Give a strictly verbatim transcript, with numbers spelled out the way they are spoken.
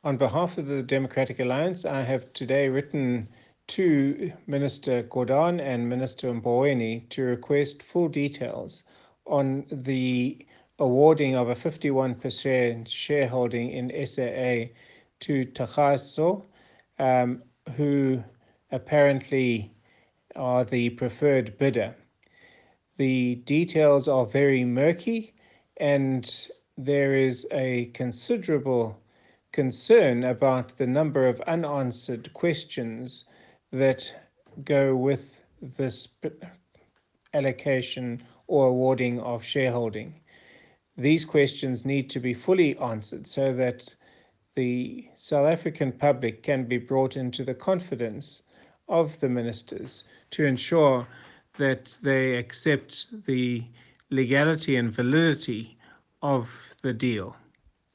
On behalf of the Democratic Alliance, I have today written to Minister Gordhan and Minister Mboweni to request full details on the awarding of a fifty-one percent shareholding in S A A to Takhaso, um, who apparently are the preferred bidder. The details are very murky, and there is a considerable concern about the number of unanswered questions that go with this allocation or awarding of shareholding. These questions need to be fully answered so that the South African public can be brought into the confidence of the ministers to ensure that they accept the legality and validity of the deal.